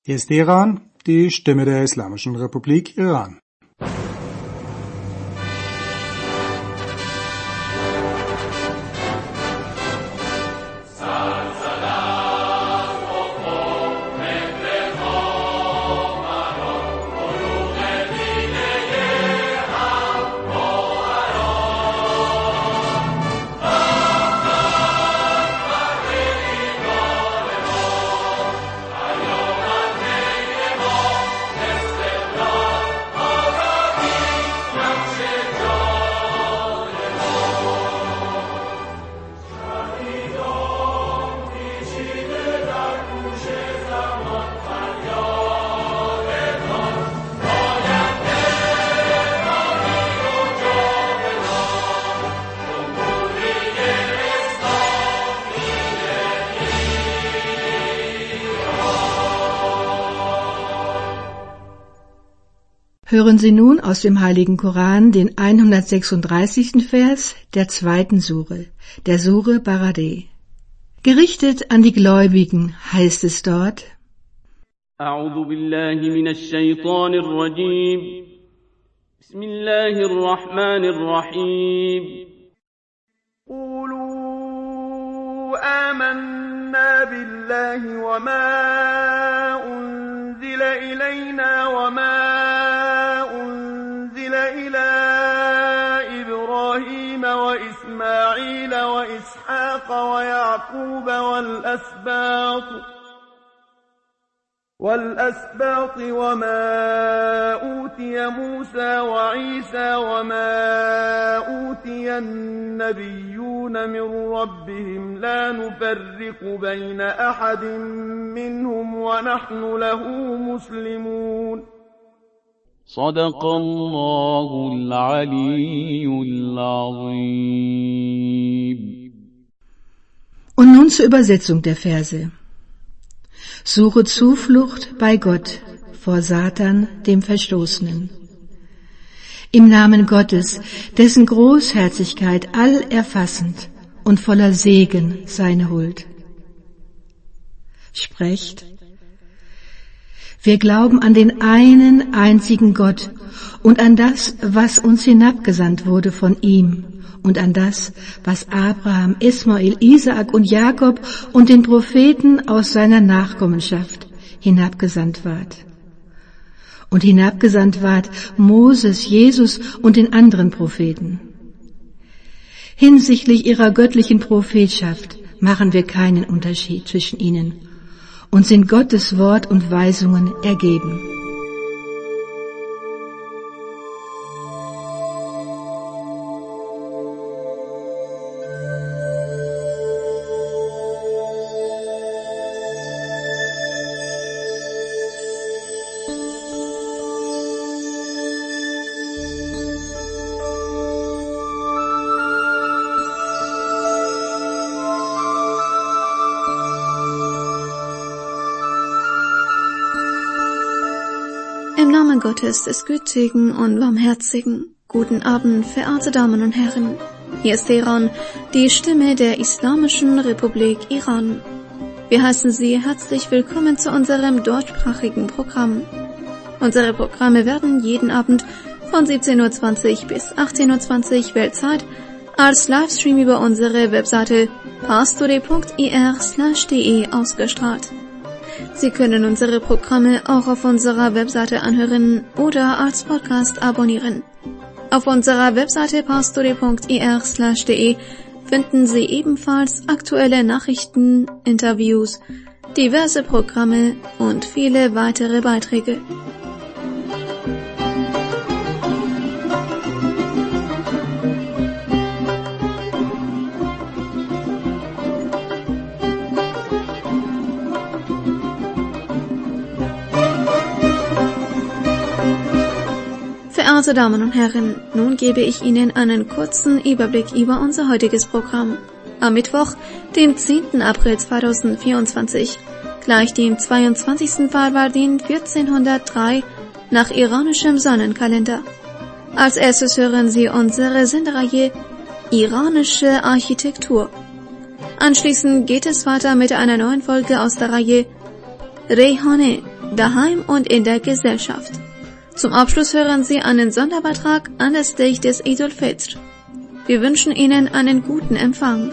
Hier ist Iran, die Stimme der Islamischen Republik Iran. Hören Sie nun aus dem Heiligen Koran den 136. Vers der 2. Sure, der Sure Baradeh. Gerichtet an die Gläubigen heißt es dort: أعوذ بالله من الشيطان الرجيم بسم الله الرحمن الرحيم قولوا آمنا بالله وما أنزل إلينا وما أنزل إلى إبراهيم وإسماعيل وإسحاق ويعقوب والأسباط وما أوتي موسى وعيسى وما أوتي النبيون من ربهم لا نفرق بين أحد منهم ونحن له مسلمون صدق الله العلي العظيم. Und nun zur Übersetzung der Verse. Suche Zuflucht bei Gott vor Satan, dem Verstoßenen. Im Namen Gottes, dessen Großherzigkeit allerfassend und voller Segen seine Huld. Sprecht: Wir glauben an den einen einzigen Gott und an das, was uns hinabgesandt wurde von ihm, und an das, was Abraham, Ismael, Isaak und Jakob und den Propheten aus seiner Nachkommenschaft hinabgesandt ward. Und hinabgesandt ward Moses, Jesus und den anderen Propheten. Hinsichtlich ihrer göttlichen Prophetschaft machen wir keinen Unterschied zwischen ihnen und sind Gottes Wort und Weisungen ergeben. Im Namen Gottes, des Gütigen und Barmherzigen, guten Abend, verehrte Damen und Herren. Hier ist Iran, die Stimme der Islamischen Republik Iran. Wir heißen Sie herzlich willkommen zu unserem deutschsprachigen Programm. Unsere Programme werden jeden Abend von 17:20 bis 18:20 Weltzeit als Livestream über unsere Webseite pastore.ir/de ausgestrahlt. Sie können unsere Programme auch auf unserer Webseite anhören oder als Podcast abonnieren. Auf unserer Webseite pastore.ir/de finden Sie ebenfalls aktuelle Nachrichten, Interviews, diverse Programme und viele weitere Beiträge. Verehrte Damen und Herren, nun gebe ich Ihnen einen kurzen Überblick über unser heutiges Programm. Am Mittwoch, dem 10. April 2024, gleich dem 22. Farvardin 1403 nach iranischem Sonnenkalender. Als erstes hören Sie unsere Sendereihe Iranische Architektur. Anschließend geht es weiter mit einer neuen Folge aus der Reihe Reyhane, daheim und in der Gesellschaft. Zum Abschluss hören Sie einen Sonderbeitrag anlässlich des Eid al-Fitr. Wir wünschen Ihnen einen guten Empfang.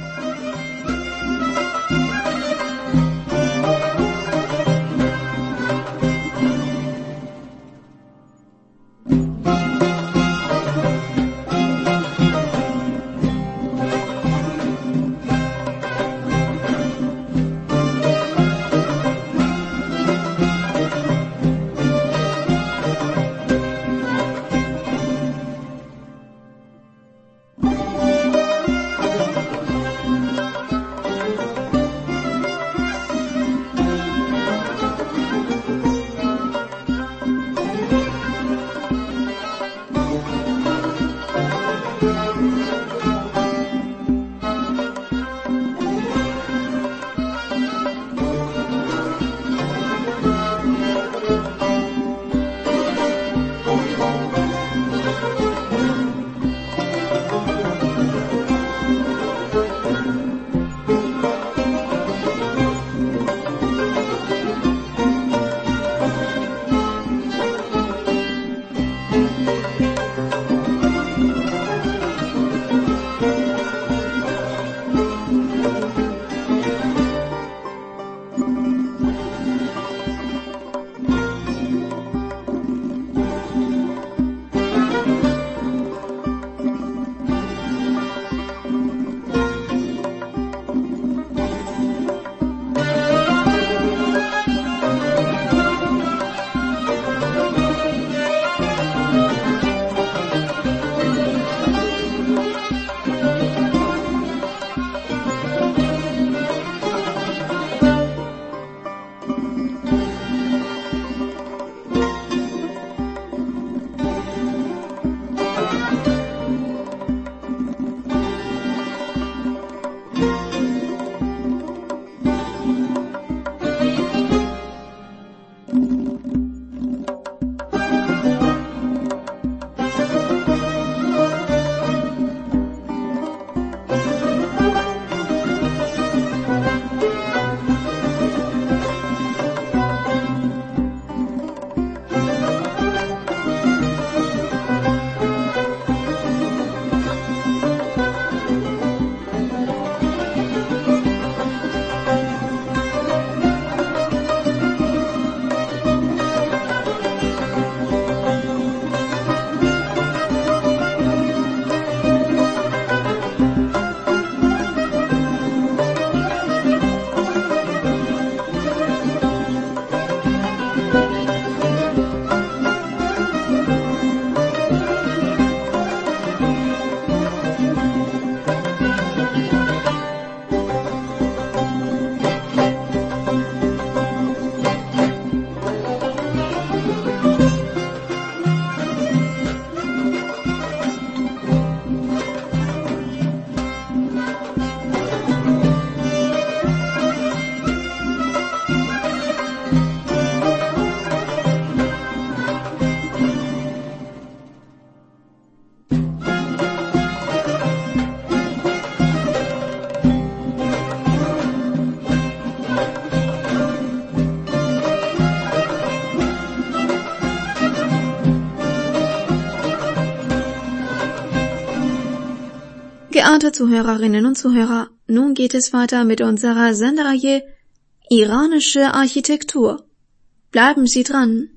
Geehrte Zuhörerinnen und Zuhörer, nun geht es weiter mit unserer Sendereihe Iranische Architektur. Bleiben Sie dran!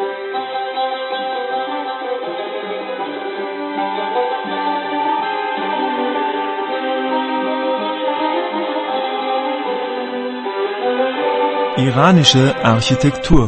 Iranische Architektur.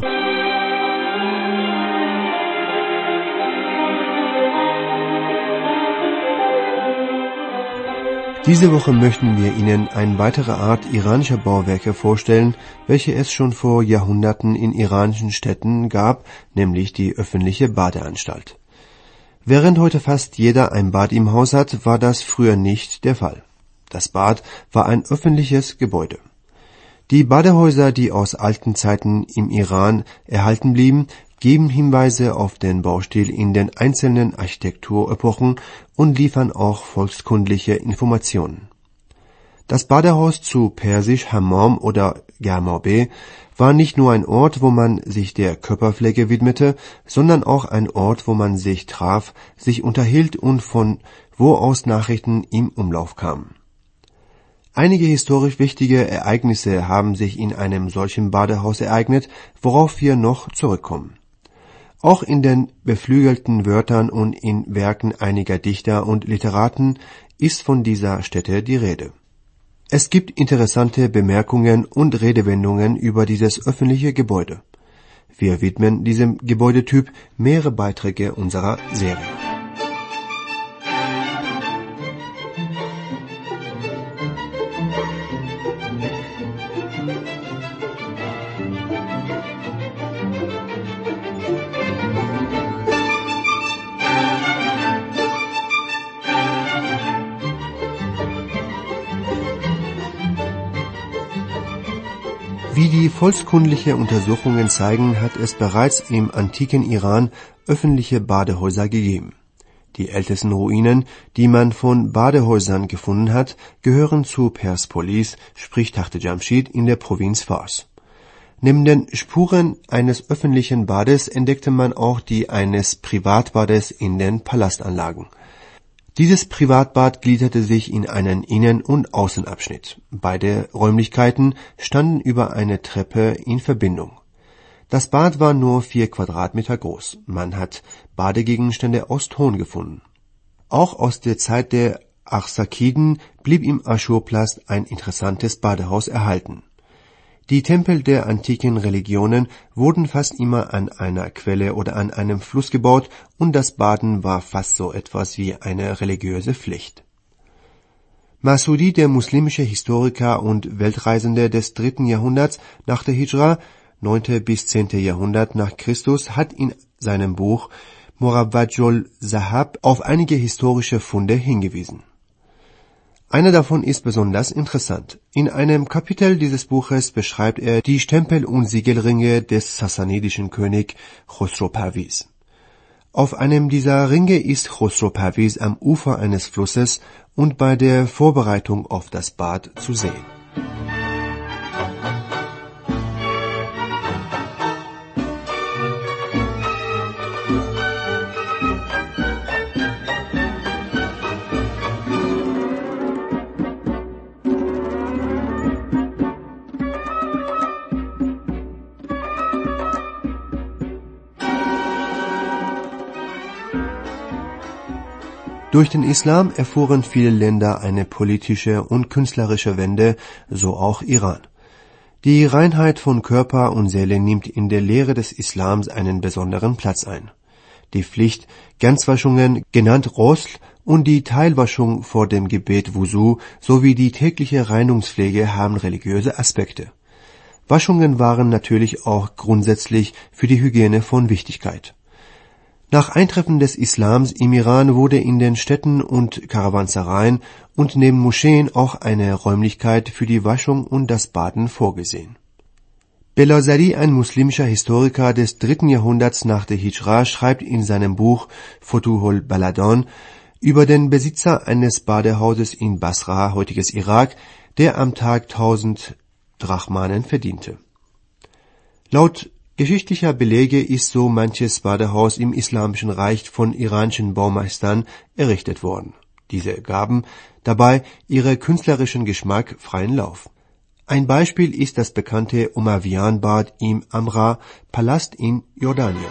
Diese Woche möchten wir Ihnen eine weitere Art iranischer Bauwerke vorstellen, welche es schon vor Jahrhunderten in iranischen Städten gab, nämlich die öffentliche Badeanstalt. Während heute fast jeder ein Bad im Haus hat, war das früher nicht der Fall. Das Bad war ein öffentliches Gebäude. Die Badehäuser, die aus alten Zeiten im Iran erhalten blieben, geben Hinweise auf den Baustil in den einzelnen Architekturepochen und liefern auch volkskundliche Informationen. Das Badehaus, zu Persisch Hammam oder Garmabe, war nicht nur ein Ort, wo man sich der Körperpflege widmete, sondern auch ein Ort, wo man sich traf, sich unterhielt und von wo aus Nachrichten im Umlauf kamen. Einige historisch wichtige Ereignisse haben sich in einem solchen Badehaus ereignet, worauf wir noch zurückkommen. Auch in den beflügelten Wörtern und in Werken einiger Dichter und Literaten ist von dieser Stätte die Rede. Es gibt interessante Bemerkungen und Redewendungen über dieses öffentliche Gebäude. Wir widmen diesem Gebäudetyp mehrere Beiträge unserer Serie. Wie die volkskundliche Untersuchungen zeigen, hat es bereits im antiken Iran öffentliche Badehäuser gegeben. Die ältesten Ruinen, die man von Badehäusern gefunden hat, gehören zu Perspolis, sprich Tachte Jamshid in der Provinz Fars. Neben den Spuren eines öffentlichen Bades entdeckte man auch die eines Privatbades in den Palastanlagen. Dieses Privatbad gliederte sich in einen Innen- und Außenabschnitt. Beide Räumlichkeiten standen über eine Treppe in Verbindung. Das Bad war nur 4 Quadratmeter groß. Man hat Badegegenstände aus Ton gefunden. Auch aus der Zeit der Arsakiden blieb im Aschurpalast ein interessantes Badehaus erhalten. Die Tempel der antiken Religionen wurden fast immer an einer Quelle oder an einem Fluss gebaut und das Baden war fast so etwas wie eine religiöse Pflicht. Masudi, der muslimische Historiker und Weltreisende des 3. Jahrhunderts nach der Hijra, 9. bis 10. Jahrhundert nach Christus, hat in seinem Buch Murawwajul Zahab auf einige historische Funde hingewiesen. Einer davon ist besonders interessant. In einem Kapitel dieses Buches beschreibt er die Stempel- und Siegelringe des sassanidischen König Chosro Parviz. Auf einem dieser Ringe ist Chosro Parviz am Ufer eines Flusses und bei der Vorbereitung auf das Bad zu sehen. Durch den Islam erfuhren viele Länder eine politische und künstlerische Wende, so auch Iran. Die Reinheit von Körper und Seele nimmt in der Lehre des Islams einen besonderen Platz ein. Die Pflicht, Ganzwaschungen, genannt Ghusl, und die Teilwaschung vor dem Gebet Wusu sowie die tägliche Reinigungspflege haben religiöse Aspekte. Waschungen waren natürlich auch grundsätzlich für die Hygiene von Wichtigkeit. Nach Eintreffen des Islams im Iran wurde in den Städten und Karawansereien und neben Moscheen auch eine Räumlichkeit für die Waschung und das Baden vorgesehen. Belazari, ein muslimischer Historiker des 3. Jahrhunderts nach der Hijra, schreibt in seinem Buch Futuhul Baladan über den Besitzer eines Badehauses in Basra, heutiges Irak, der am Tag 1000 Drachmanen verdiente. Laut geschichtlicher Belege ist so manches Badehaus im Islamischen Reich von iranischen Baumeistern errichtet worden. Diese gaben dabei ihre künstlerischen Geschmack freien Lauf. Ein Beispiel ist das bekannte Umayyaden-Bad im Amra-Palast in Jordanien.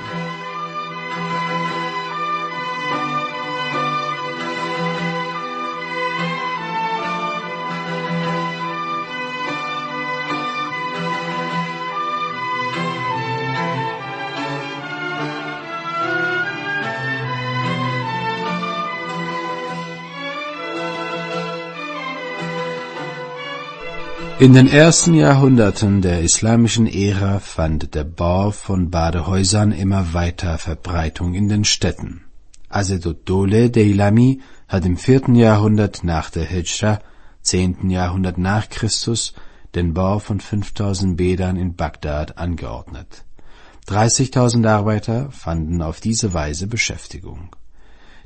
In den ersten Jahrhunderten der islamischen Ära fand der Bau von Badehäusern immer weiter Verbreitung in den Städten. Aseduddole Deilami hat im 4. Jahrhundert nach der Hijra, 10. Jahrhundert nach Christus, den Bau von 5000 Bädern in Bagdad angeordnet. 30.000 Arbeiter fanden auf diese Weise Beschäftigung.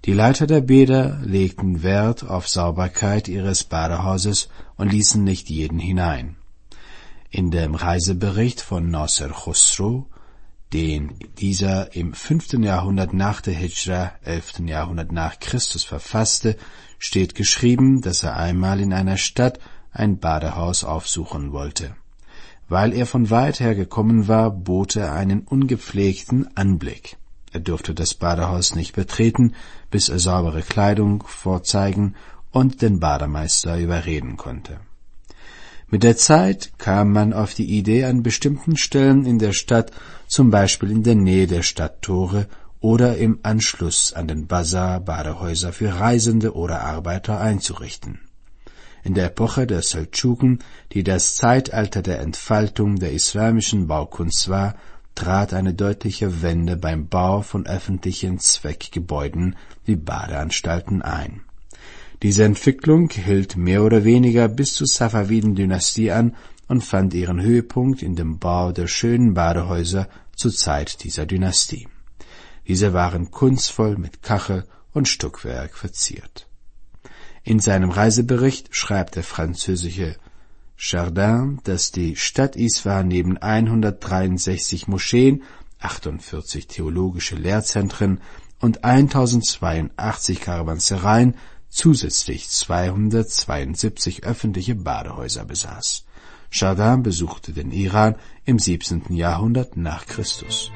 Die Leiter der Bäder legten Wert auf Sauberkeit ihres Badehauses und ließen nicht jeden hinein. In dem Reisebericht von Nasser Khosrow, den dieser im 5. Jahrhundert nach der Hijra, 11. Jahrhundert nach Christus verfasste, steht geschrieben, dass er einmal in einer Stadt ein Badehaus aufsuchen wollte. Weil er von weit her gekommen war, bot er einen ungepflegten Anblick. Er durfte das Badehaus nicht betreten, bis er saubere Kleidung vorzeigen und den Bademeister überreden konnte. Mit der Zeit kam man auf die Idee, an bestimmten Stellen in der Stadt, zum Beispiel in der Nähe der Stadttore oder im Anschluss an den Bazar, Badehäuser für Reisende oder Arbeiter einzurichten. In der Epoche der Seldschuken, die das Zeitalter der Entfaltung der islamischen Baukunst war, trat eine deutliche Wende beim Bau von öffentlichen Zweckgebäuden wie Badeanstalten ein. Diese Entwicklung hielt mehr oder weniger bis zur Safawiden-Dynastie an und fand ihren Höhepunkt in dem Bau der schönen Badehäuser zur Zeit dieser Dynastie. Diese waren kunstvoll mit Kachel und Stuckwerk verziert. In seinem Reisebericht schreibt der französische Chardin, dass die Stadt Isfahan neben 163 Moscheen, 48 theologische Lehrzentren und 1082 Karawansereien zusätzlich 272 öffentliche Badehäuser besaß. Chardin besuchte den Iran im 17. Jahrhundert nach Christus.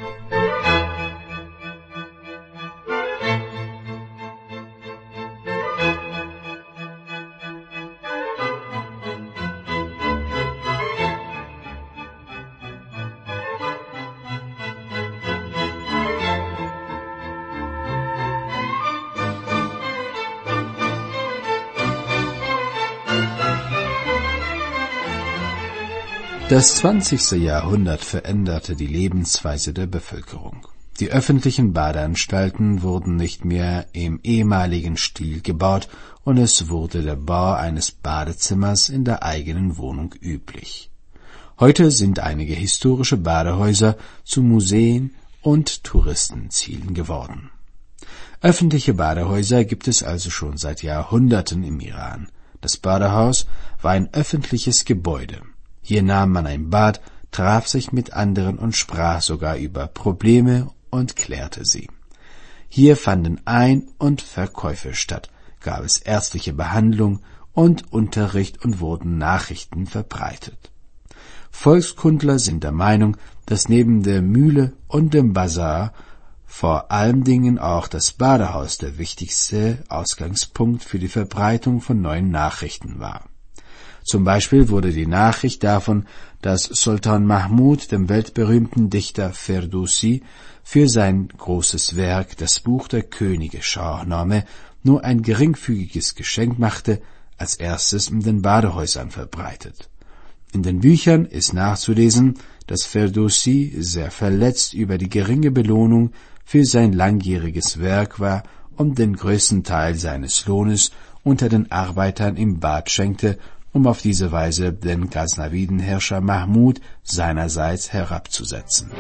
Das 20. Jahrhundert veränderte die Lebensweise der Bevölkerung. Die öffentlichen Badeanstalten wurden nicht mehr im ehemaligen Stil gebaut und es wurde der Bau eines Badezimmers in der eigenen Wohnung üblich. Heute sind einige historische Badehäuser zu Museen und Touristenzielen geworden. Öffentliche Badehäuser gibt es also schon seit Jahrhunderten im Iran. Das Badehaus war ein öffentliches Gebäude. Hier nahm man ein Bad, traf sich mit anderen und sprach sogar über Probleme und klärte sie. Hier fanden Ein- und Verkäufe statt, gab es ärztliche Behandlung und Unterricht und wurden Nachrichten verbreitet. Volkskundler sind der Meinung, dass neben der Mühle und dem Bazar vor allen Dingen auch das Badehaus der wichtigste Ausgangspunkt für die Verbreitung von neuen Nachrichten war. Zum Beispiel wurde die Nachricht davon, dass Sultan Mahmud dem weltberühmten Dichter Ferdowsi für sein großes Werk, das Buch der Könige Shahnameh, nur ein geringfügiges Geschenk machte, als erstes in den Badehäusern verbreitet. In den Büchern ist nachzulesen, dass Ferdowsi sehr verletzt über die geringe Belohnung für sein langjähriges Werk war und den größten Teil seines Lohnes unter den Arbeitern im Bad schenkte, um auf diese Weise den Ghaznawiden-Herrscher Mahmud seinerseits herabzusetzen.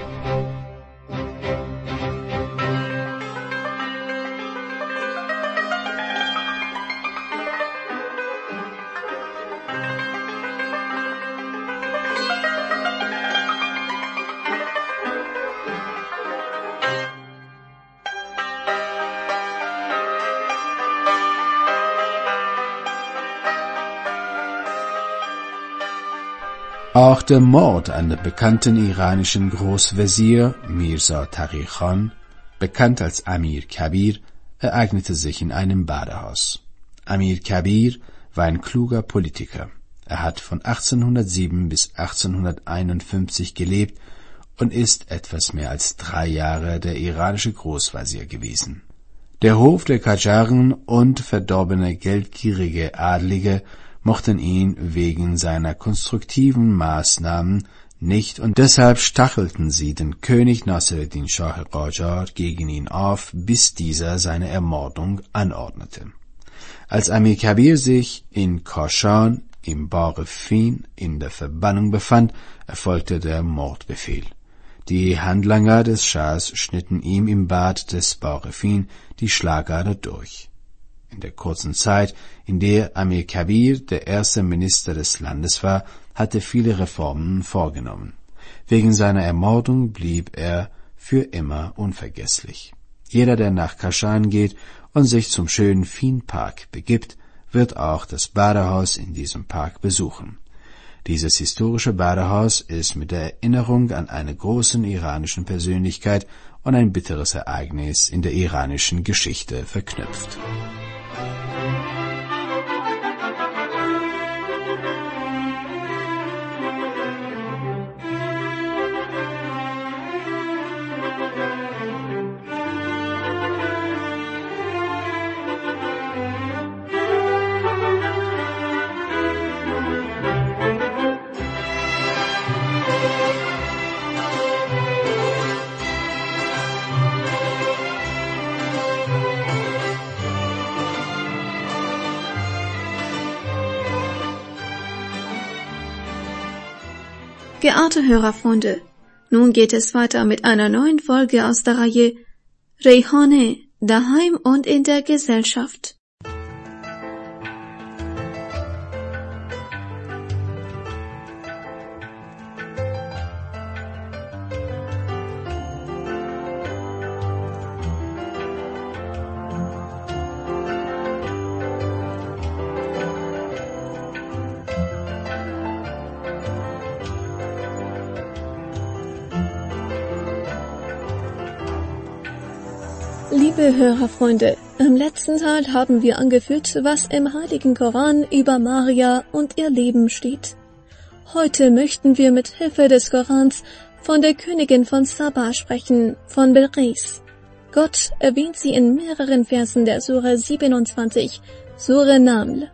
Auch der Mord an dem bekannten iranischen Großvezier Mirza Taghi Khan, bekannt als Amir Kabir, ereignete sich in einem Badehaus. Amir Kabir war ein kluger Politiker. Er hat von 1807 bis 1851 gelebt und ist etwas mehr als 3 Jahre der iranische Großvezier gewesen. Der Hof der Qajaren und verdorbene geldgierige Adlige mochten ihn wegen seiner konstruktiven Maßnahmen nicht und deshalb stachelten sie den König Nasreddin Shah Qajar gegen ihn auf, bis dieser seine Ermordung anordnete. Als Amir Kabir sich in Kashan im Barefin in der Verbannung befand, erfolgte der Mordbefehl. Die Handlanger des Schahs schnitten ihm im Bad des Baurefin die Schlagader durch. In der kurzen Zeit, in der Amir Kabir der erste Minister des Landes war, hatte viele Reformen vorgenommen. Wegen seiner Ermordung blieb er für immer unvergesslich. Jeder, der nach Kashan geht und sich zum schönen Fin-Park begibt, wird auch das Badehaus in diesem Park besuchen. Dieses historische Badehaus ist mit der Erinnerung an eine große iranische Persönlichkeit und ein bitteres Ereignis in der iranischen Geschichte verknüpft. Geehrte Hörerfreunde, nun geht es weiter mit einer neuen Folge aus der Reihe Reyhane, daheim und in der Gesellschaft. Liebe Hörerfreunde, im letzten Teil haben wir angeführt, was im Heiligen Koran über Maria und ihr Leben steht. Heute möchten wir mit Hilfe des Korans von der Königin von Saba sprechen, von Bilqis. Gott erwähnt sie in mehreren Versen der Sure 27, Sure Naml.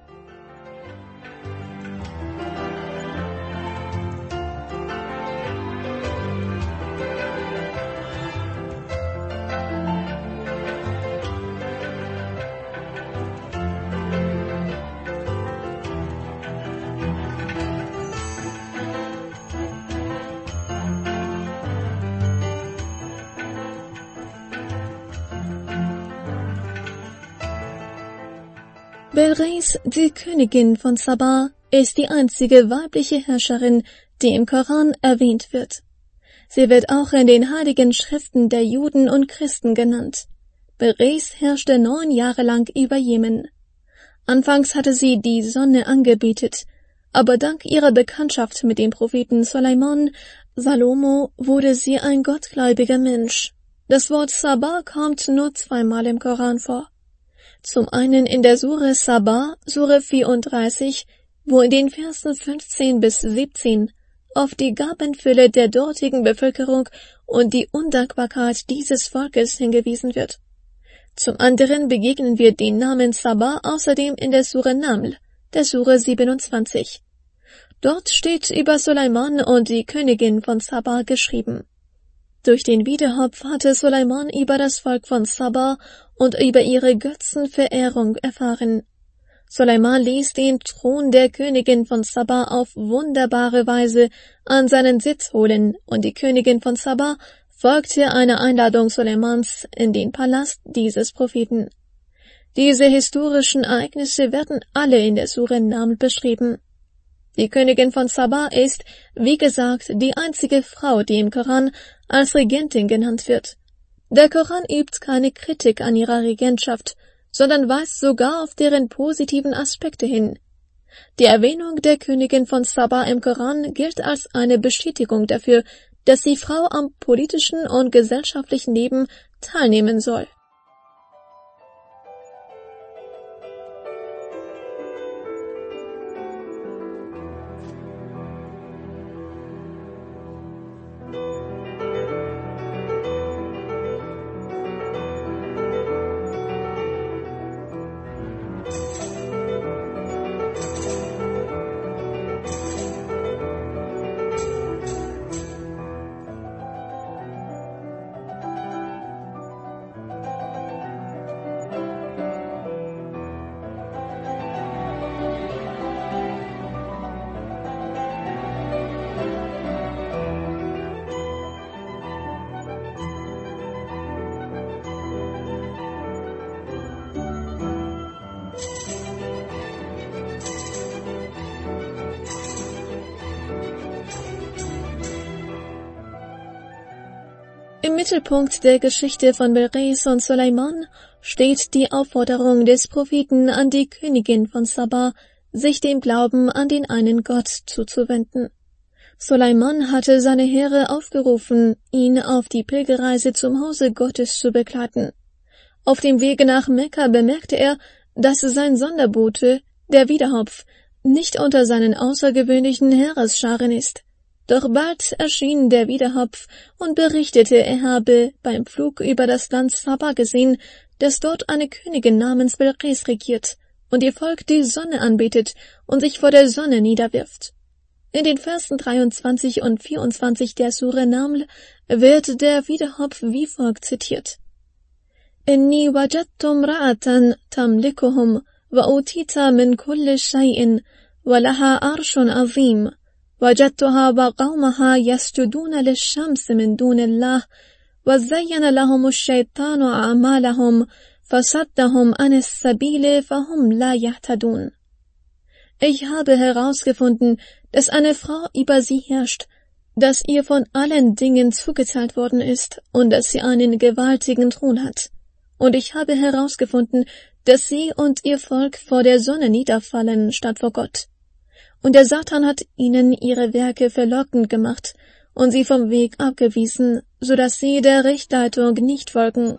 Bilqis, die Königin von Saba, ist die einzige weibliche Herrscherin, die im Koran erwähnt wird. Sie wird auch in den heiligen Schriften der Juden und Christen genannt. Bilqis herrschte 9 Jahre lang über Jemen. Anfangs hatte sie die Sonne angebetet, aber dank ihrer Bekanntschaft mit dem Propheten Suleiman, Salomo, wurde sie ein gottgläubiger Mensch. Das Wort Saba kommt nur 2-mal im Koran vor. Zum einen in der Sure Saba, Sure 34, wo in den Versen 15 bis 17 auf die Gabenfülle der dortigen Bevölkerung und die Undankbarkeit dieses Volkes hingewiesen wird. Zum anderen begegnen wir den Namen Saba außerdem in der Sure Naml, der Sure 27. Dort steht über Suleiman und die Königin von Saba geschrieben. Durch den Wiederhopf hatte Suleiman über das Volk von Saba und über ihre Götzenverehrung erfahren. Suleiman ließ den Thron der Königin von Saba auf wunderbare Weise an seinen Sitz holen, und die Königin von Saba folgte einer Einladung Suleimans in den Palast dieses Propheten. Diese historischen Ereignisse werden alle in der Sure Naml beschrieben. Die Königin von Saba ist, wie gesagt, die einzige Frau, die im Koran als Regentin genannt wird. Der Koran übt keine Kritik an ihrer Regentschaft, sondern weist sogar auf deren positiven Aspekte hin. Die Erwähnung der Königin von Saba im Koran gilt als eine Bestätigung dafür, dass die Frau am politischen und gesellschaftlichen Leben teilnehmen soll. Im Mittelpunkt der Geschichte von Bilqis und Suleiman steht die Aufforderung des Propheten an die Königin von Saba, sich dem Glauben an den einen Gott zuzuwenden. Suleiman hatte seine Heere aufgerufen, ihn auf die Pilgerreise zum Hause Gottes zu begleiten. Auf dem Wege nach Mekka bemerkte er, dass sein Sonderbote, der Wiedehopf, nicht unter seinen außergewöhnlichen Heeresscharen ist. Doch bald erschien der Wiedehopf und berichtete, er habe beim Flug über das Land Saba gesehen, dass dort eine Königin namens Bilqis regiert und ihr Volk die Sonne anbetet und sich vor der Sonne niederwirft. In den Versen 23 und 24 der Sure Naml wird der Wiedehopf wie folgt zitiert: Inni wajadtu imra'atan tamlikuhum wa utita min kulli shay'in wa laha arshun azim وجدتها وقومها يسجدون للشمس من دون الله وزين لهم الشيطان أعمالهم فصدهم عن السبيل فهم لا يهتدون. Ich habe herausgefunden, dass eine Frau über sie herrscht, dass ihr von allen Dingen zugeteilt worden ist und dass sie einen gewaltigen Thron hat. Und ich habe herausgefunden, dass sie und ihr Volk vor der Sonne niederfallen statt vor Gott. Und der Satan hat ihnen ihre Werke verlockend gemacht und sie vom Weg abgewiesen, so dass sie der Rechtleitung nicht folgen.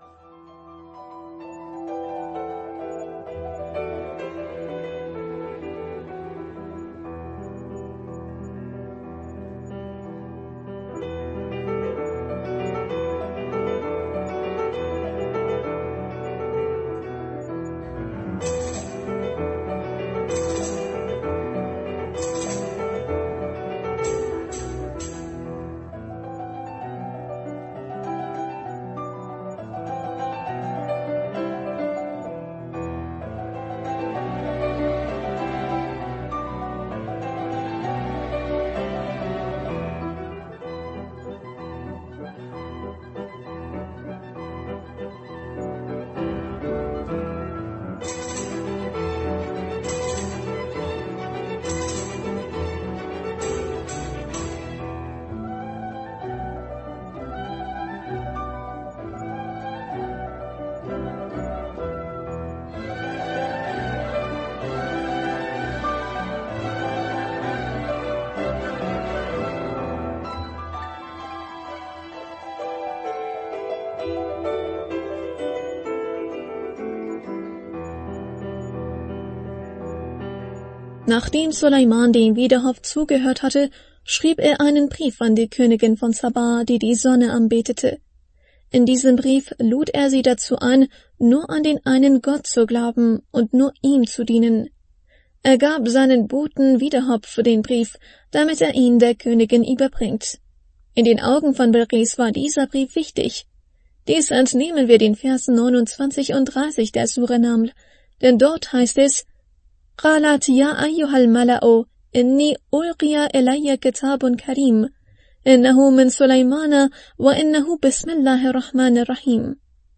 Nachdem Suleiman dem Wiedehopf zugehört hatte, schrieb er einen Brief an die Königin von Saba, die die Sonne anbetete. In diesem Brief lud er sie dazu ein, nur an den einen Gott zu glauben und nur ihm zu dienen. Er gab seinen Boten Wiedehopf den Brief, damit er ihn der Königin überbringt. In den Augen von Bilqis war dieser Brief wichtig. Dies entnehmen wir den Versen 29 und 30 der Sure Naml, denn dort heißt es: قالت يا أيها الملأ إني ألقي إلي كتاب كريم إنه من سليمان وإنه بسم الله الرحمن الرحيم.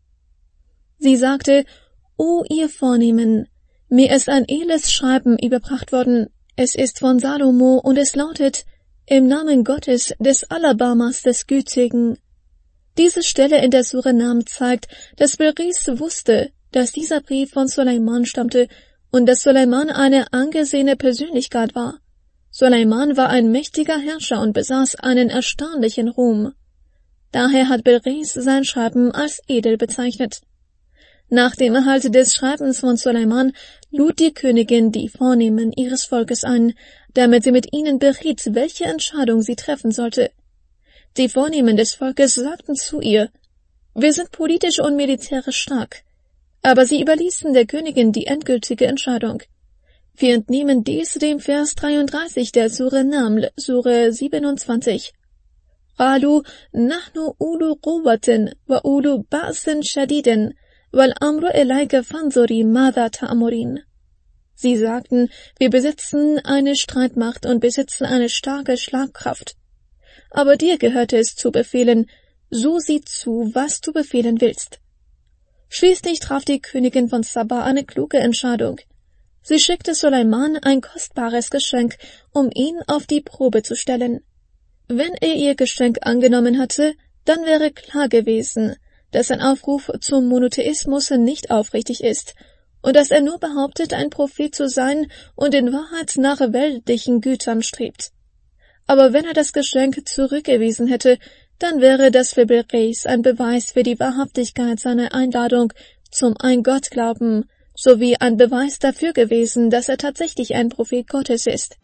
Sie sagte: O ihr Vornehmen, mir ist ein edles Schreiben überbracht worden, es ist von Salomo und es lautet: Im Namen Gottes, des Allerbarmers, des Gütigen. Diese Stelle in der Sure Naml zeigt, dass Bilqis wusste, dass dieser Brief von Suleiman stammte und dass Suleiman eine angesehene Persönlichkeit war. Suleiman war ein mächtiger Herrscher und besaß einen erstaunlichen Ruhm. Daher hat Bilqis sein Schreiben als edel bezeichnet. Nach dem Erhalt des Schreibens von Suleiman lud die Königin die Vornehmen ihres Volkes ein, damit sie mit ihnen beriet, welche Entscheidung sie treffen sollte. Die Vornehmen des Volkes sagten zu ihr: Wir sind politisch und militärisch stark. Aber sie überließen der Königin die endgültige Entscheidung. Wir entnehmen dies dem Vers 33 der Sure Naml, Sure 27. قالوا نحن أولو قوة وأولو بأس شديد والأمر إليك فانظري ماذا تأمرين. Sie sagten: Wir besitzen eine Streitmacht und besitzen eine starke Schlagkraft. Aber dir gehörte es zu befehlen, so sieh zu, was du befehlen willst. Schließlich traf die Königin von Saba eine kluge Entscheidung. Sie schickte Suleiman ein kostbares Geschenk, um ihn auf die Probe zu stellen. Wenn er ihr Geschenk angenommen hatte, dann wäre klar gewesen, dass sein Aufruf zum Monotheismus nicht aufrichtig ist und dass er nur behauptet, ein Prophet zu sein und in Wahrheit nach weltlichen Gütern strebt. Aber wenn er das Geschenk zurückgewiesen hätte, dann wäre das für Bilqis ein Beweis für die Wahrhaftigkeit seiner Einladung zum Ein-Gott-Glauben sowie ein Beweis dafür gewesen, dass er tatsächlich ein Prophet Gottes ist.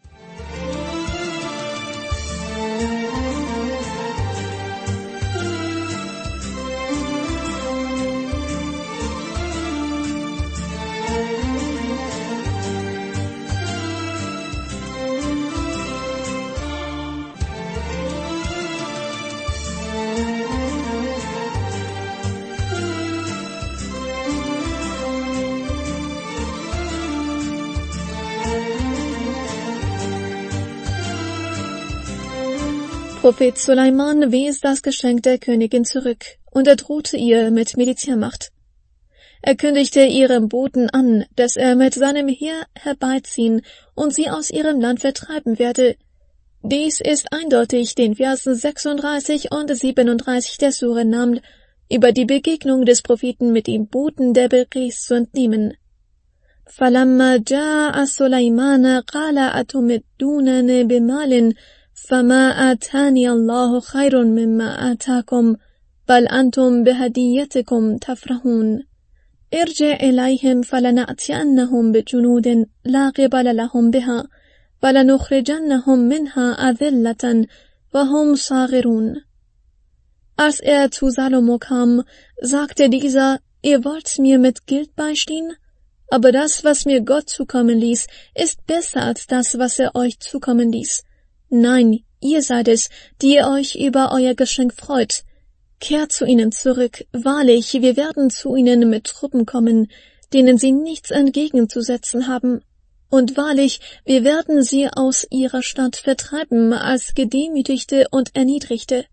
Prophet Suleiman wies das Geschenk der Königin zurück und er drohte ihr mit Militärmacht. Er kündigte ihrem Boten an, dass er mit seinem Heer herbeiziehen und sie aus ihrem Land vertreiben werde. Dies ist eindeutig den Versen 36 und 37 der Sure Naml über die Begegnung des Propheten mit dem Boten der Bilqis zu entnehmen. فَلَمَّا جَاءَ سُلَيْمَانَ قَالَ أَتُمِدُّونَنِي بِمَالٍ فما آتاني الله خير مما آتاكم بل أنتم بهديتكم تفرحون ارجع إليهم فلنأتينهم بجنود لا قبل لهم بها ولنخرجنهم منها أذلة وهم صاغرون. Als er zu Salomo kam, sagte dieser, ihr wollt mir mit Geld beistehen? Aber das, was mir Gott zukommen ließ, ist besser als das, was er euch zukommen ließ. Nein, ihr seid es, die ihr euch über euer Geschenk freut. Kehrt zu ihnen zurück, wahrlich, wir werden zu ihnen mit Truppen kommen, denen sie nichts entgegenzusetzen haben. Und wahrlich, wir werden sie aus ihrer Stadt vertreiben als Gedemütigte und Erniedrigte.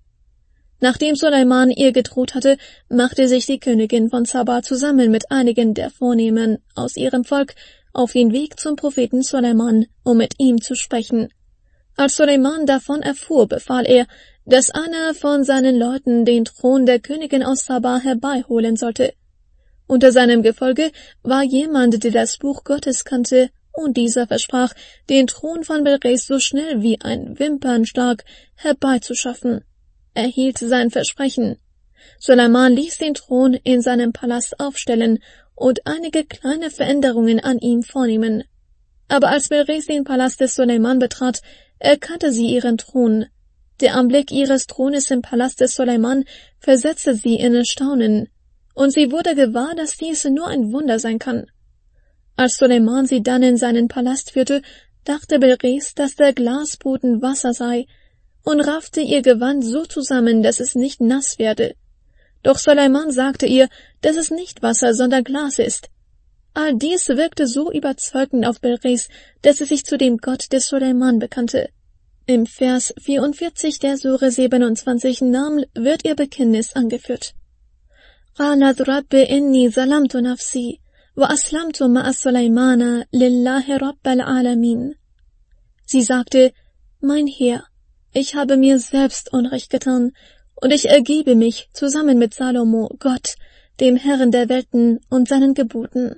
Nachdem Suleiman ihr gedroht hatte, machte sich die Königin von Saba zusammen mit einigen der Vornehmen aus ihrem Volk auf den Weg zum Propheten Suleiman, um mit ihm zu sprechen. Als Suleiman davon erfuhr, befahl er, dass einer von seinen Leuten den Thron der Königin aus Saba herbeiholen sollte. Unter seinem Gefolge war jemand, der das Buch Gottes kannte, und dieser versprach, den Thron von Bilqis so schnell wie ein Wimpernschlag herbeizuschaffen. Er hielt sein Versprechen. Suleiman ließ den Thron in seinem Palast aufstellen und einige kleine Veränderungen an ihm vornehmen. Aber als Bilqis den Palast des Suleiman betrat, erkannte sie ihren Thron. Der Anblick ihres Thrones im Palast des Suleiman versetzte sie in Erstaunen, und sie wurde gewahr, dass dies nur ein Wunder sein kann. Als Suleiman sie dann in seinen Palast führte, dachte Bilqis, dass der Glasboden Wasser sei, und raffte ihr Gewand so zusammen, dass es nicht nass werde. Doch Suleiman sagte ihr, dass es nicht Wasser, sondern Glas ist. All dies wirkte so überzeugend auf Bilqis, dass sie sich zu dem Gott des Suleiman bekannte. Im Vers 44 der Sure 27 Naml wird ihr Bekenntnis angeführt. قَالَتْ رَبِّ إِنِّي ظَلَمْتُ نَفْسِي وَأَسْلَمْتُ مَعَ سُلَيْمَانَ لِلَّهِ رَبِّ الْعَالَمِينَ. Sie sagte, mein Herr, ich habe mir selbst Unrecht getan, und ich ergebe mich zusammen mit Salomo, Gott, dem Herrn der Welten und seinen Geboten.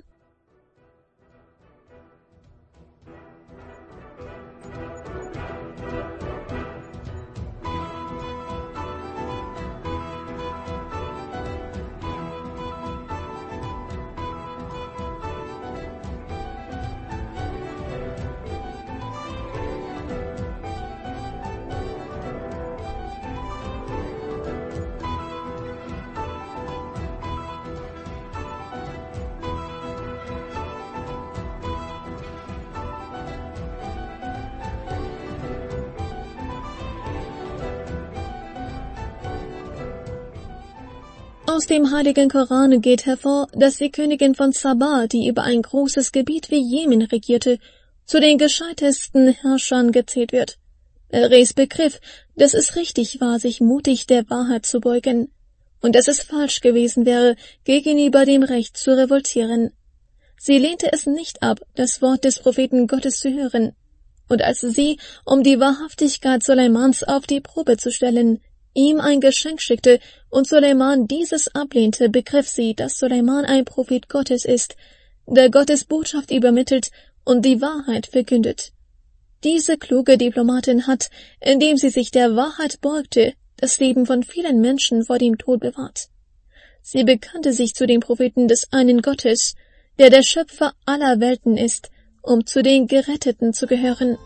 Aus dem heiligen Koran geht hervor, dass die Königin von Saba, die über ein großes Gebiet wie Jemen regierte, zu den gescheitesten Herrschern gezählt wird. Bilqis begriff, dass es richtig war, sich mutig der Wahrheit zu beugen, und dass es falsch gewesen wäre, gegenüber dem Recht zu revoltieren. Sie lehnte es nicht ab, das Wort des Propheten Gottes zu hören, und als sie, um die Wahrhaftigkeit Suleimans auf die Probe zu stellen, ihm ein Geschenk schickte und Suleiman dieses ablehnte, begriff sie, dass Suleiman ein Prophet Gottes ist, der Gottes Botschaft übermittelt und die Wahrheit verkündet. Diese kluge Diplomatin hat, indem sie sich der Wahrheit beugte, das Leben von vielen Menschen vor dem Tod bewahrt. Sie bekannte sich zu den Propheten des einen Gottes, der der Schöpfer aller Welten ist, um zu den Geretteten zu gehören.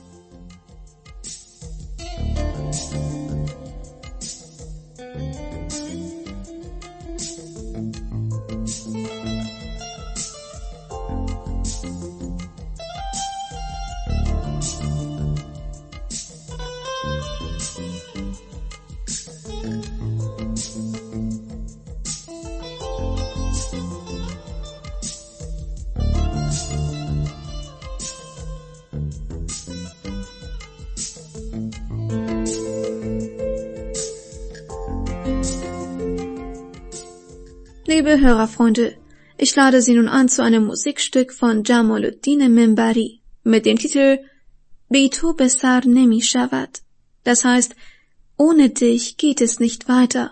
Liebe Hörerfreunde, ich lade Sie nun ein zu einem Musikstück von Jamaluddin Minbari mit dem Titel Bi to be sar nemi shavad. Das heißt, ohne dich geht es nicht weiter.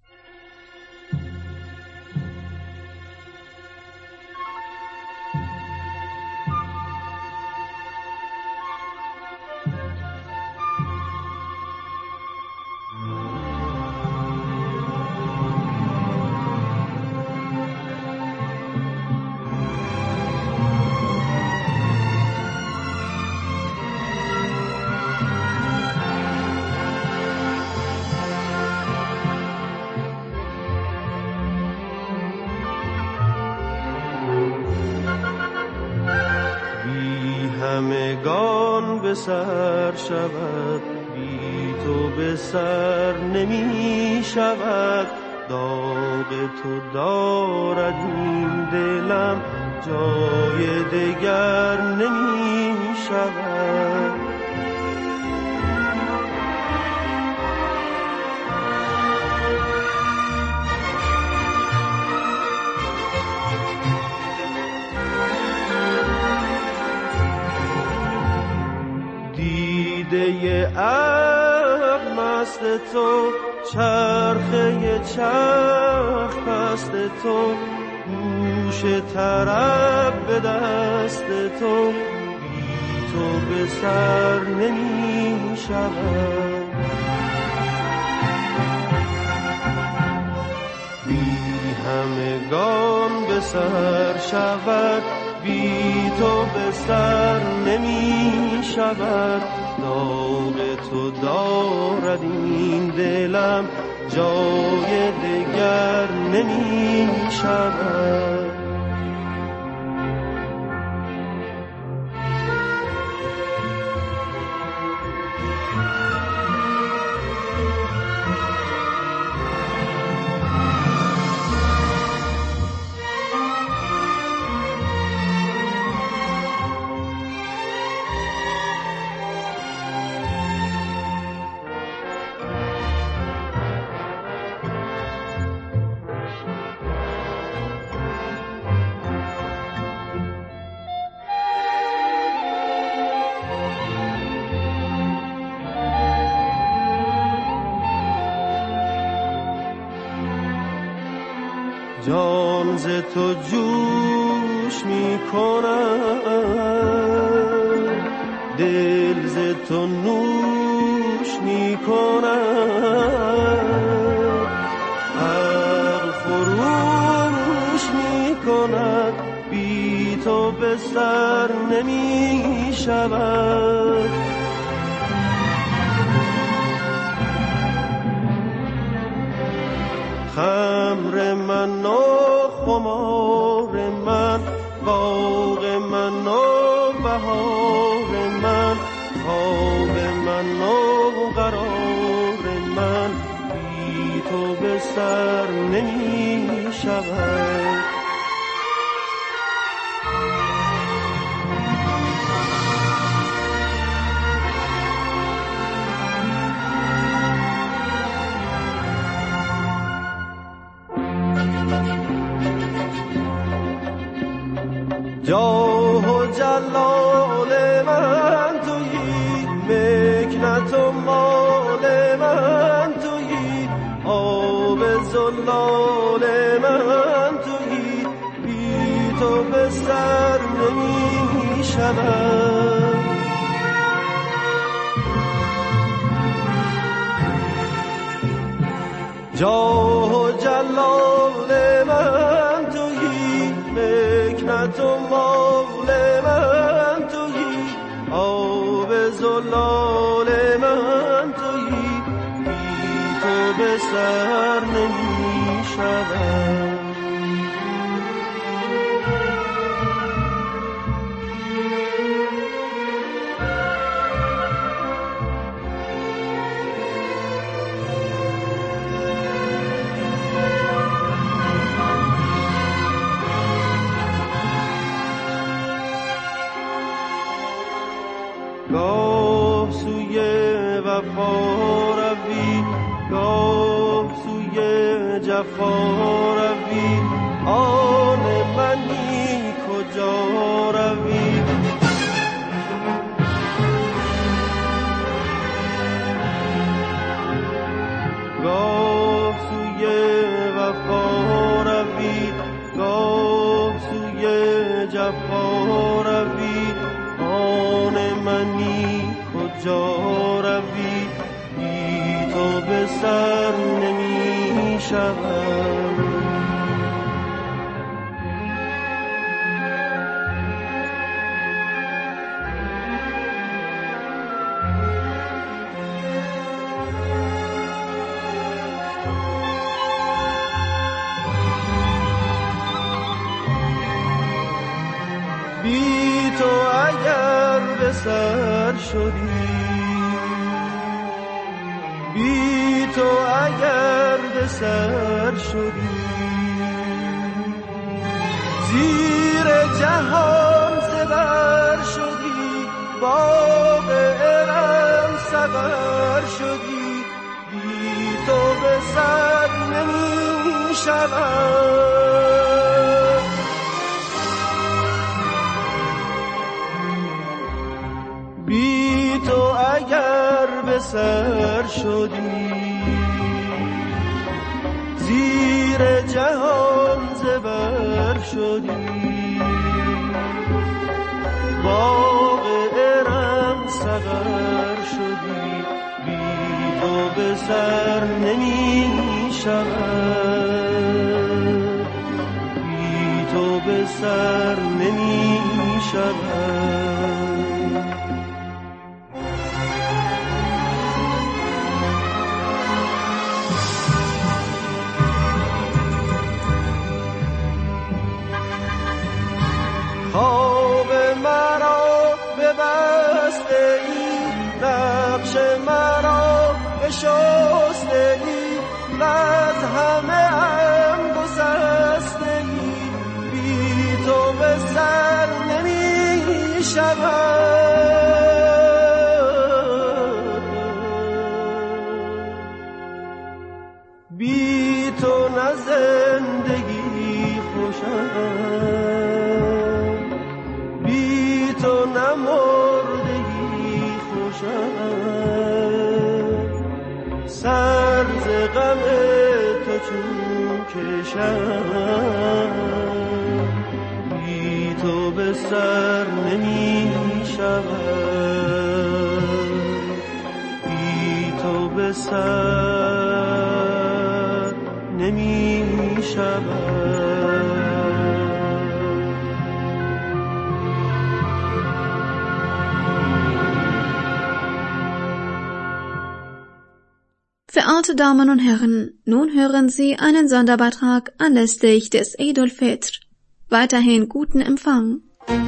همگان به سر شود، بی تو به سر نمی شود. داغ تو دارد این دلم، جای دگر نمی شود. دیده عقل مست تو، چرخه چرخ پست تو، گوش طرب به دست تو، بی تو به سر نمی شود. بی همگان به سر شود، بی تو به سر نمی شود. داغ تو دارد این دلم، جای دگر نمی شود. جان ز تو جوش می کند، دل ز تو نوش می کند، عقل فروش می کند، بی تو به سر نمی شود. خمر من و خمار من، باغ من و بهار من، خواب من و قرار من، بی تو به سر نمی شود. جاه و جلال من تویی، مکنت و مال من تویی، زلال من تویی، بی تو به سر نمی شود. جاه و جلال من تویی، مکنت و مال من تویی، آب زلال من تویی، بی تو به سر نمی شود. گاه سوی وفا روی، گاه سوی جفا روی، آن منی کجا روی. گاه سوی وفا روی، گاه سوی جفا روی، آن منی کجا روی، بی تو به سر نمی شود. بی تو اگر به سر شدی، بی تو اگر به سر شدی، زیر جهان زبر شدی، باغ ارم سبر شدی، بی تو به سر نمی شود. بی تو اگر به سر شدی، زیر جهان زبر شدی، باغ ارم سبر شدی، بی تو به سر نمی شود. بی تو به سر نمی شود. خواب مرا ببسته ای، نقش مرا بشسته ای، از همه ام گسسته ای، بی تو به سر نمی شود. بی تو نه زندگی خوش است، تو نمردگی خوش است، سر ز غم تو چون کشم، بی تو به سر نمی شود. بی تو به سر نمی شود. Verehrte Damen und Herren, nun hören Sie einen Sonderbeitrag anlässlich des Eid al-Fitr. Weiterhin guten Empfang.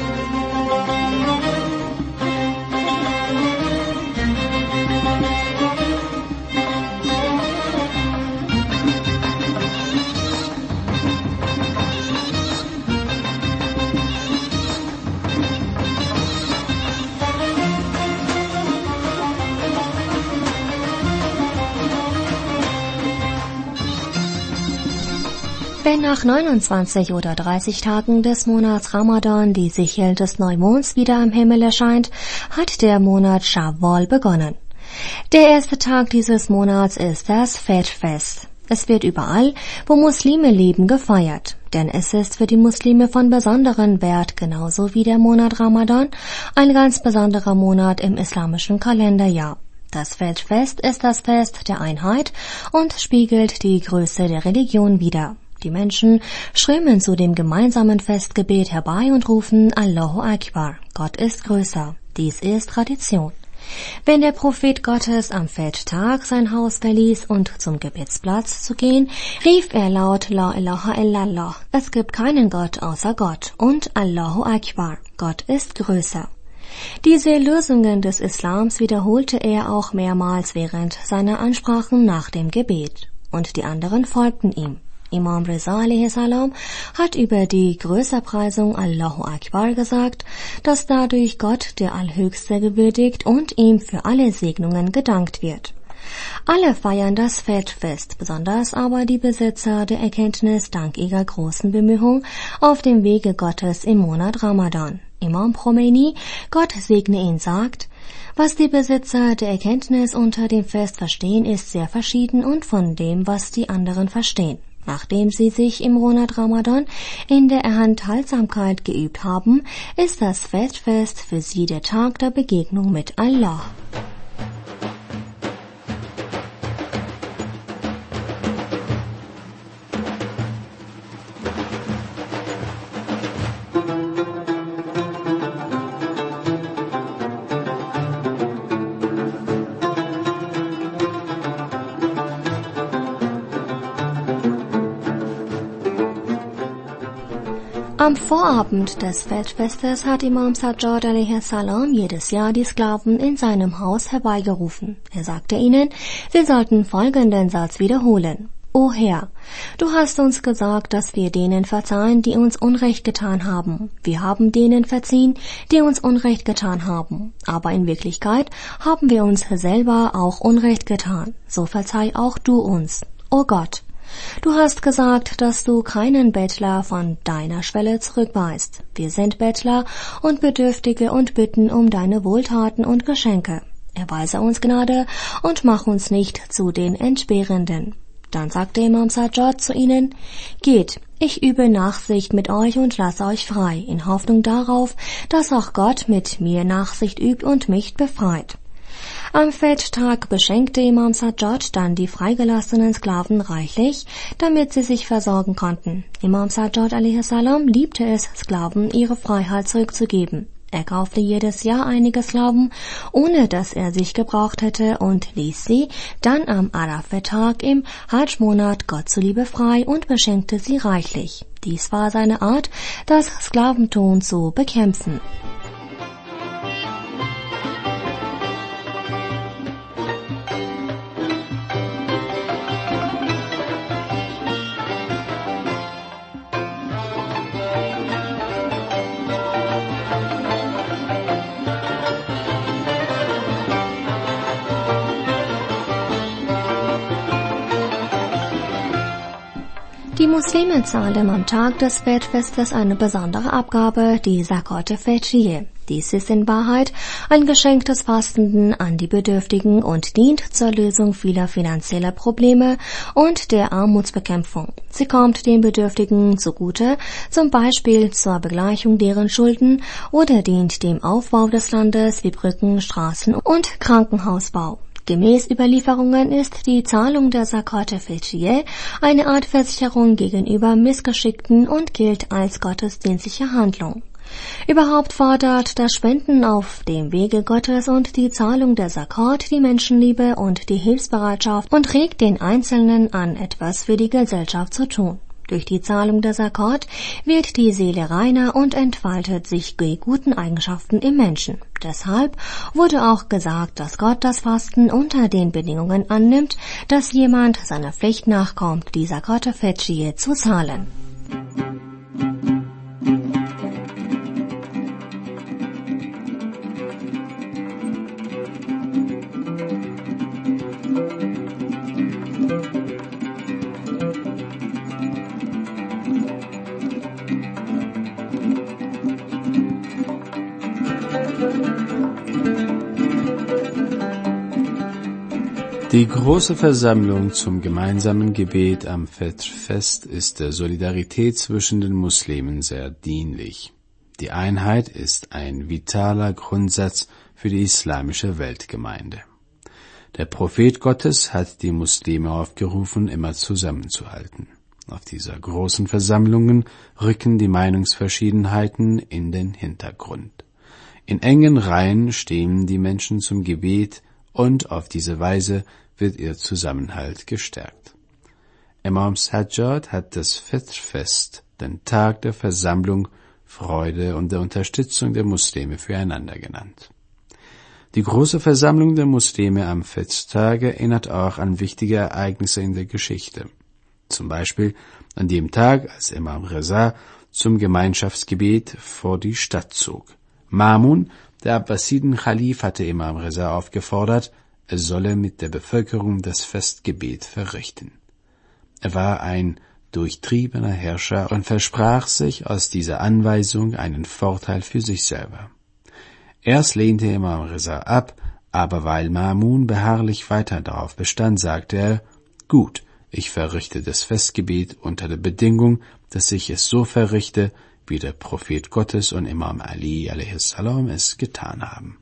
Wenn nach 29 oder 30 Tagen des Monats Ramadan die Sichel des Neumonds wieder am Himmel erscheint, hat der Monat Schawwal begonnen. Der erste Tag dieses Monats ist das Fetfest. Es wird überall, wo Muslime leben, gefeiert, denn es ist für die Muslime von besonderem Wert, genauso wie der Monat Ramadan, ein ganz besonderer Monat im islamischen Kalenderjahr. Das Feldfest ist das Fest der Einheit und spiegelt die Größe der Religion wider. Die Menschen strömen zu dem gemeinsamen Festgebet herbei und rufen Allahu Akbar, Gott ist größer. Dies ist Tradition. Wenn der Prophet Gottes am Feldtag sein Haus verließ, um zum Gebetsplatz zu gehen, rief er laut La ilaha illallah, es gibt keinen Gott außer Gott, und Allahu Akbar, Gott ist größer. Diese Lösungen des Islams wiederholte er auch mehrmals während seiner Ansprachen nach dem Gebet, und die anderen folgten ihm. Imam Reza a.s. hat über die Größerpreisung Allahu Akbar gesagt, dass dadurch Gott der Allhöchste gewürdigt und ihm für alle Segnungen gedankt wird. Alle feiern das Feldfest, besonders aber die Besitzer der Erkenntnis dank ihrer großen Bemühung auf dem Wege Gottes im Monat Ramadan. Imam Khomeini, Gott segne ihn, sagt, was die Besitzer der Erkenntnis unter dem Fest verstehen, ist sehr verschieden und von dem, was die anderen verstehen. Nachdem sie sich im Monat Ramadan in der Enthaltsamkeit geübt haben, ist das Feldfest für sie der Tag der Begegnung mit Allah. Am Vorabend des Feldfestes hat Imam Sajjad a.s. jedes Jahr die Sklaven in seinem Haus herbeigerufen. Er sagte ihnen, sie sollten folgenden Satz wiederholen. O Herr, du hast uns gesagt, dass wir denen verzeihen, die uns Unrecht getan haben. Wir haben denen verziehen, die uns Unrecht getan haben. Aber in Wirklichkeit haben wir uns selber auch Unrecht getan. So verzeih auch du uns. O Gott, du hast gesagt, dass du keinen Bettler von deiner Schwelle zurückweist. Wir sind Bettler und Bedürftige und bitten um deine Wohltaten und Geschenke. Erweise uns Gnade und mach uns nicht zu den Entbehrenden. Dann sagte Imam Sajjad zu ihnen, geht, ich übe Nachsicht mit euch und lasse euch frei, in Hoffnung darauf, dass auch Gott mit mir Nachsicht übt und mich befreit. Am Feldtag beschenkte Imam Sajjad dann die freigelassenen Sklaven reichlich, damit sie sich versorgen konnten. Imam Sajjad a.s. liebte es, Sklaven ihre Freiheit zurückzugeben. Er kaufte jedes Jahr einige Sklaven, ohne dass er sich gebraucht hätte, und ließ sie dann am Arafat-Tag im Hajj-Monat Gott zuliebe frei und beschenkte sie reichlich. Dies war seine Art, das Sklaventum zu bekämpfen. Die Muslime zahlen am Tag des Feldfestes eine besondere Abgabe, die Zakat-e-Fitr. Dies ist in Wahrheit ein Geschenk des Fastenden an die Bedürftigen und dient zur Lösung vieler finanzieller Probleme und der Armutsbekämpfung. Sie kommt den Bedürftigen zugute, zum Beispiel zur Begleichung deren Schulden, oder dient dem Aufbau des Landes wie Brücken, Straßen und Krankenhausbau. Gemäß Überlieferungen ist die Zahlung der Zakat-e-Fitr eine Art Versicherung gegenüber Missgeschickten und gilt als gottesdienstliche Handlung. Überhaupt fordert das Spenden auf dem Wege Gottes und die Zahlung der Zakat die Menschenliebe und die Hilfsbereitschaft und regt den Einzelnen an, etwas für die Gesellschaft zu tun. Durch die Zahlung der Zakat wird die Seele reiner und entfaltet sich die guten Eigenschaften im Menschen. Deshalb wurde auch gesagt, dass Gott das Fasten unter den Bedingungen annimmt, dass jemand seiner Pflicht nachkommt, die Zakat-e-Fitr zu zahlen. Die große Versammlung zum gemeinsamen Gebet am Fitr-Fest ist der Solidarität zwischen den Muslimen sehr dienlich. Die Einheit ist ein vitaler Grundsatz für die islamische Weltgemeinde. Der Prophet Gottes hat die Muslime aufgerufen, immer zusammenzuhalten. Auf dieser großen Versammlungen rücken die Meinungsverschiedenheiten in den Hintergrund. In engen Reihen stehen die Menschen zum Gebet und auf diese Weise wird ihr Zusammenhalt gestärkt. Imam Sajjad hat das Fitr-Fest, den Tag der Versammlung, Freude und der Unterstützung der Muslime füreinander genannt. Die große Versammlung der Muslime am Fitr-Tag erinnert auch an wichtige Ereignisse in der Geschichte. Zum Beispiel an dem Tag, als Imam Reza zum Gemeinschaftsgebet vor die Stadt zog. Mamun, der Abbasiden-Khalif, hatte Imam Reza aufgefordert, er solle mit der Bevölkerung das Festgebet verrichten. Er war ein durchtriebener Herrscher und versprach sich aus dieser Anweisung einen Vorteil für sich selber. Erst lehnte Imam Reza ab, aber weil Mamun beharrlich weiter darauf bestand, sagte er, gut, ich verrichte das Festgebet unter der Bedingung, dass ich es so verrichte, wie der Prophet Gottes und Imam Ali a.s. es getan haben.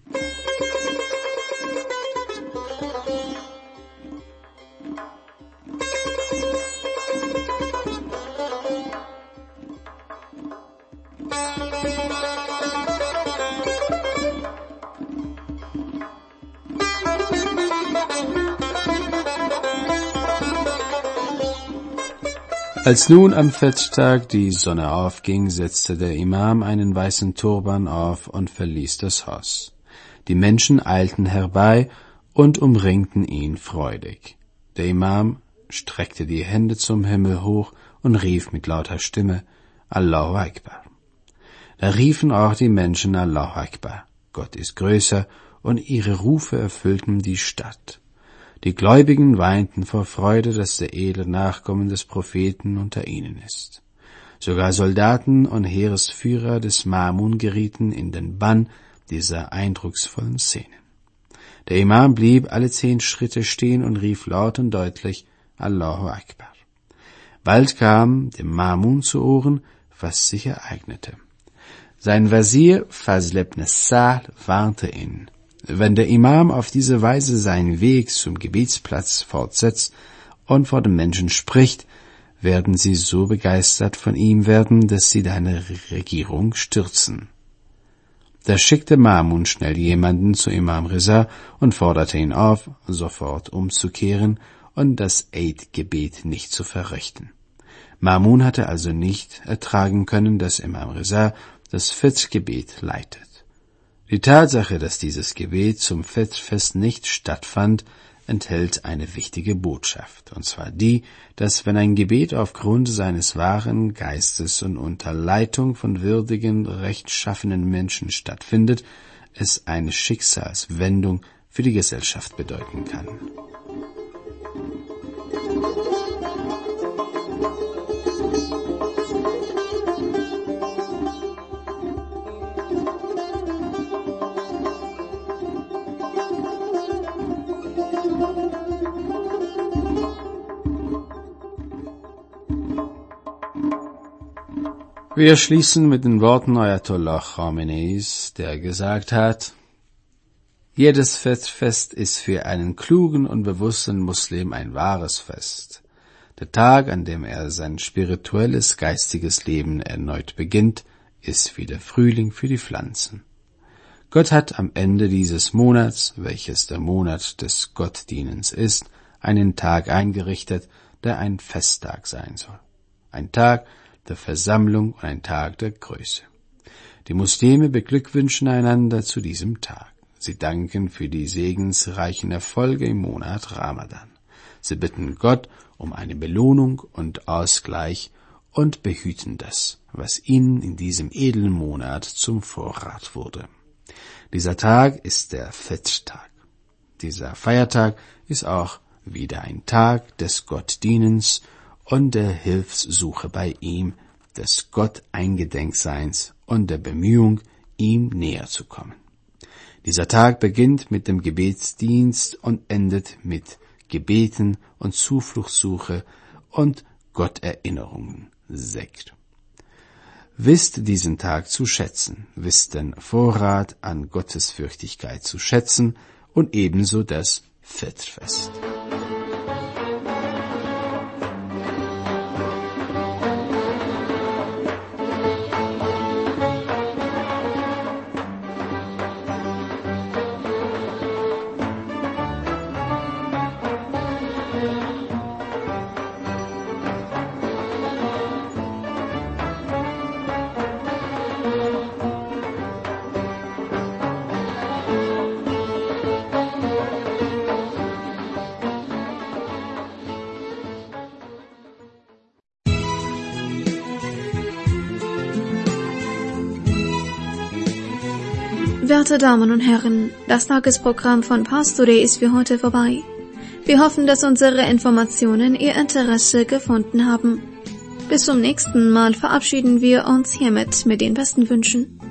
Als nun am Festtag die Sonne aufging, setzte der Imam einen weißen Turban auf und verließ das Haus. Die Menschen eilten herbei und umringten ihn freudig. Der Imam streckte die Hände zum Himmel hoch und rief mit lauter Stimme, Allahu Akbar. Da riefen auch die Menschen Allahu Akbar, Gott ist größer, und ihre Rufe erfüllten die Stadt. Die Gläubigen weinten vor Freude, dass der edle Nachkommen des Propheten unter ihnen ist. Sogar Soldaten und Heeresführer des Mamun gerieten in den Bann dieser eindrucksvollen Szenen. Der Imam blieb alle 10 Schritte stehen und rief laut und deutlich, Allahu Akbar. Bald kam dem Mamun zu Ohren, was sich ereignete. Sein Wazir Fazl ibn Sahl warnte ihn. Wenn der Imam auf diese Weise seinen Weg zum Gebetsplatz fortsetzt und vor den Menschen spricht, werden sie so begeistert von ihm werden, dass sie deine Regierung stürzen. Da schickte Mamun schnell jemanden zu Imam Reza und forderte ihn auf, sofort umzukehren und das Eid-Gebet nicht zu verrichten. Mamun hatte also nicht ertragen können, dass Imam Reza das Fitr-Gebet leitet. Die Tatsache, dass dieses Gebet zum Fitr-Fest nicht stattfand, enthält eine wichtige Botschaft, und zwar die, dass wenn ein Gebet aufgrund seines wahren Geistes und unter Leitung von würdigen, rechtschaffenen Menschen stattfindet, es eine Schicksalswendung für die Gesellschaft bedeuten kann. Wir schließen mit den Worten Ayatollah Khameneis, der gesagt hat, jedes Fest ist für einen klugen und bewussten Muslim ein wahres Fest. Der Tag, an dem er sein spirituelles, geistiges Leben erneut beginnt, ist wie der Frühling für die Pflanzen. Gott hat am Ende dieses Monats, welches der Monat des Gottdienens ist, einen Tag eingerichtet, der ein Festtag sein soll. Ein Tag der Versammlung und ein Tag der Größe. Die Muslime beglückwünschen einander zu diesem Tag. Sie danken für die segensreichen Erfolge im Monat Ramadan. Sie bitten Gott um eine Belohnung und Ausgleich und behüten das, was ihnen in diesem edlen Monat zum Vorrat wurde. Dieser Tag ist der Fitr-Tag. Dieser Feiertag ist auch wieder ein Tag des Gottdienens und der Hilfssuche bei ihm, des Gott Eingedenkseins und der Bemühung, ihm näher zu kommen. Dieser Tag beginnt mit dem Gebetsdienst und endet mit Gebeten und Zufluchtssuche und Gotterinnerungen senkt. Wisst diesen Tag zu schätzen, wisst den Vorrat an Gottesfürchtigkeit zu schätzen und ebenso das Fitr-Fest. Werte Damen und Herren, das Tagesprogramm von Pastoday ist für heute vorbei. Wir hoffen, dass unsere Informationen Ihr Interesse gefunden haben. Bis zum nächsten Mal verabschieden wir uns hiermit mit den besten Wünschen.